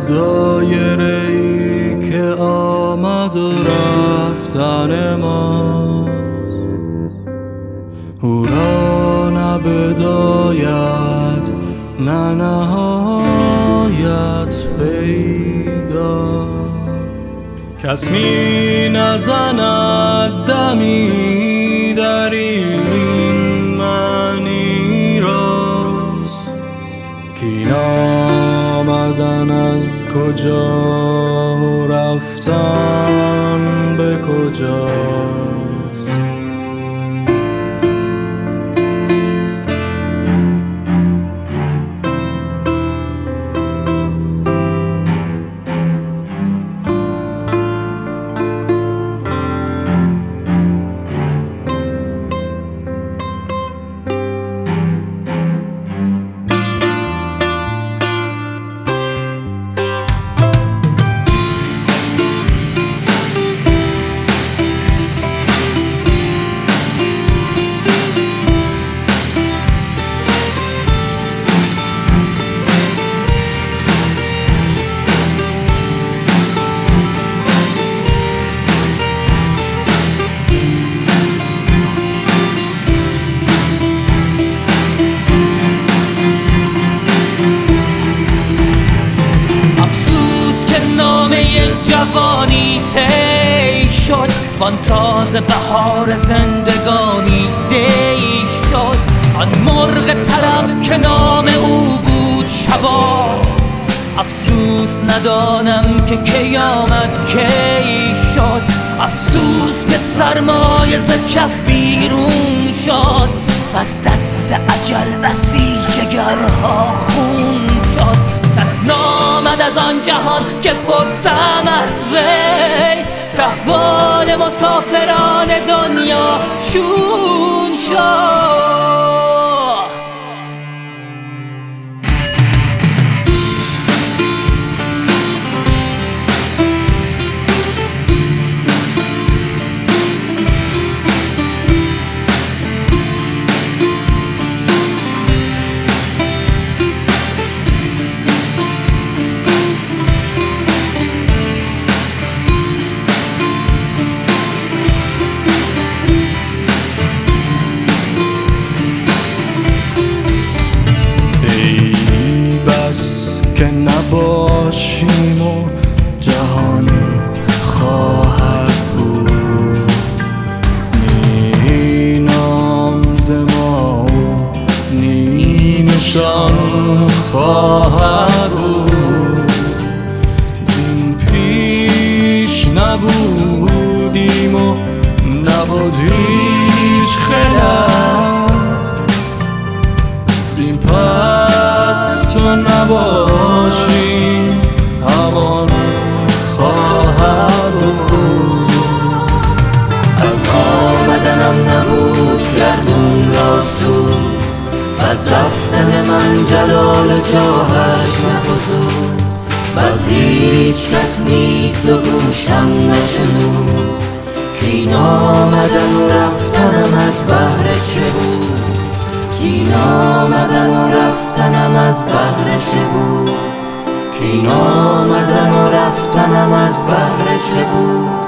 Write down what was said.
دایره‌ای که آمد و رفتن ما، او را نه بدایت نه نهایت پیدا. کس می نزند دمی در این معنی راست، کاین آمدن از کجا و رفتن به کجاست. جوانی تی شد، فانتاز بهار زندگانی دی شد. آن مرغ طلب که نام او بود شبا، افسوس ندانم که کی آمد کی شد. افسوس که سرمایه ز کف بیرون شد، از دست اجل بسی جگرها خون شد. کس نامد از آن جهان که پرسم از وی، احوال مسافران دنیا چون شد. که نباشیم و جهان خواهد بود، نی نام ز ما و نی نشان خواهد بود. زین پیش نبودیم و نبود هیچ خلل، زین پس تو نباشی همان خواهد بود. از آمدنم نبود گردون را سود، از رفتن من جلال جاهش نفزود. بس هیچ کس نیست و گوشم نشنود، کاین آمدن و رفتنم از بهر چه بود. کاین آمدن و رفتنم از بهر چه بود. کاین آمدن و رفتنم از بهر چه بود.